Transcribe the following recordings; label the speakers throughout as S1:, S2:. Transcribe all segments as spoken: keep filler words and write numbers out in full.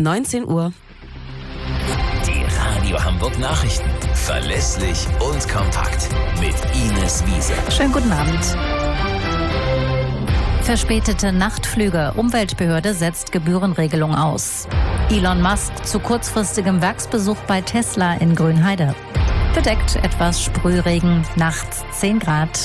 S1: neunzehn Uhr.
S2: Die Radio Hamburg Nachrichten. Verlässlich und kompakt. Mit Ines Wiese.
S3: Schönen guten Abend. Verspätete Nachtflüge. Umweltbehörde setzt Gebührenregelung aus. Elon Musk zu kurzfristigem Werksbesuch bei Tesla in Grünheide. Bedeckt etwas Sprühregen, nachts zehn Grad.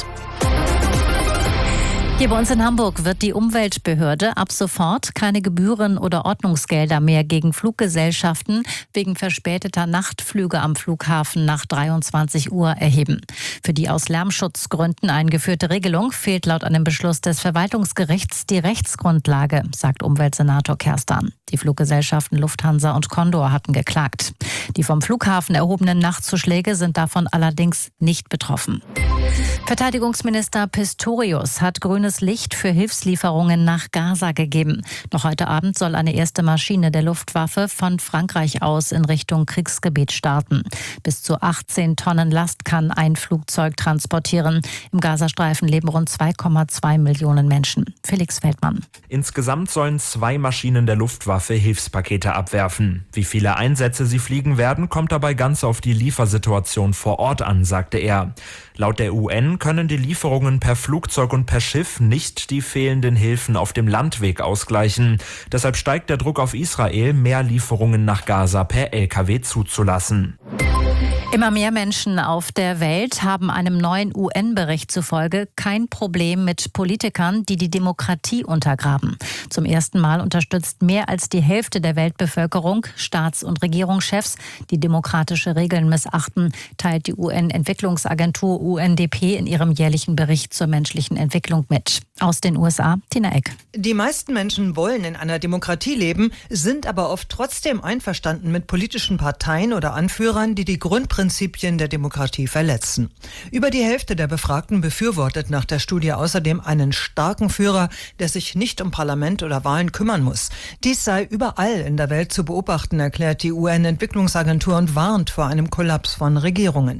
S3: Hier bei uns in Hamburg wird die Umweltbehörde ab sofort keine Gebühren oder Ordnungsgelder mehr gegen Fluggesellschaften wegen verspäteter Nachtflüge am Flughafen nach dreiundzwanzig Uhr erheben. Für die aus Lärmschutzgründen eingeführte Regelung fehlt laut einem Beschluss des Verwaltungsgerichts die Rechtsgrundlage, sagt Umweltsenator Kerstan. Die Fluggesellschaften Lufthansa und Condor hatten geklagt. Die vom Flughafen erhobenen Nachtzuschläge sind davon allerdings nicht betroffen. Verteidigungsminister Pistorius hat grünes Licht für Hilfslieferungen nach Gaza gegeben. Noch heute Abend soll eine erste Maschine der Luftwaffe von Frankreich aus in Richtung Kriegsgebiet starten. Bis zu achtzehn Tonnen Last kann ein Flugzeug transportieren. Im Gazastreifen leben rund zwei Komma zwei Millionen Menschen. Felix Feldmann.
S4: Insgesamt sollen zwei Maschinen der Luftwaffe Hilfspakete abwerfen. Wie viele Einsätze sie fliegen werden, kommt dabei ganz auf die Liefersituation vor Ort an, sagte er. Laut der U N können die Lieferungen per Flugzeug und per Schiff nicht die fehlenden Hilfen auf dem Landweg ausgleichen. Deshalb steigt der Druck auf Israel, mehr Lieferungen nach Gaza per L K W zuzulassen.
S3: Immer mehr Menschen auf der Welt haben einem neuen U N-Bericht zufolge kein Problem mit Politikern, die die Demokratie untergraben. Zum ersten Mal unterstützt mehr als die Hälfte der Weltbevölkerung Staats- und Regierungschefs, die demokratische Regeln missachten, teilt die U N-Entwicklungsagentur U N D P in ihrem jährlichen Bericht zur menschlichen Entwicklung mit. Aus den U S A, Tina Eck.
S5: Die meisten Menschen wollen in einer Demokratie leben, sind aber oft trotzdem einverstanden mit politischen Parteien oder Anführern, die die Grundprinzipien der Demokratie verletzen. Über die Hälfte der Befragten befürwortet nach der Studie außerdem einen starken Führer, der sich nicht um Parlament oder Wahlen kümmern muss. Dies sei überall in der Welt zu beobachten, erklärt die U N-Entwicklungsagentur und warnt vor einem Kollaps von Regierungen.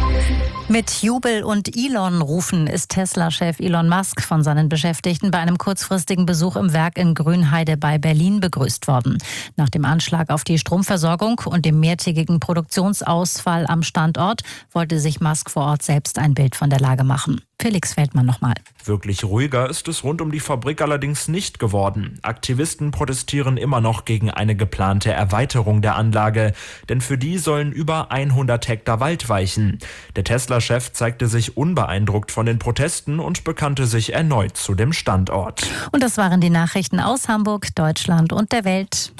S3: Mit Jubel und Elon-Rufen ist Tesla-Chef Elon Musk von seinen Beschäftigten bei einem kurzfristigen Besuch im Werk in Grünheide bei Berlin begrüßt worden. Nach dem Anschlag auf die Stromversorgung und dem mehrtägigen Produktionsausfall am Standort wollte sich Musk vor Ort selbst ein Bild von der Lage machen. Felix Feldmann nochmal.
S4: Wirklich ruhiger ist es rund um die Fabrik allerdings nicht geworden. Aktivisten protestieren immer noch gegen eine geplante Erweiterung der Anlage, denn für die sollen über hundert Hektar Wald weichen. Der Tesla-Chef zeigte sich unbeeindruckt von den Protesten und bekannte sich erneut zu dem Standort.
S3: Und das waren die Nachrichten aus Hamburg, Deutschland und der Welt.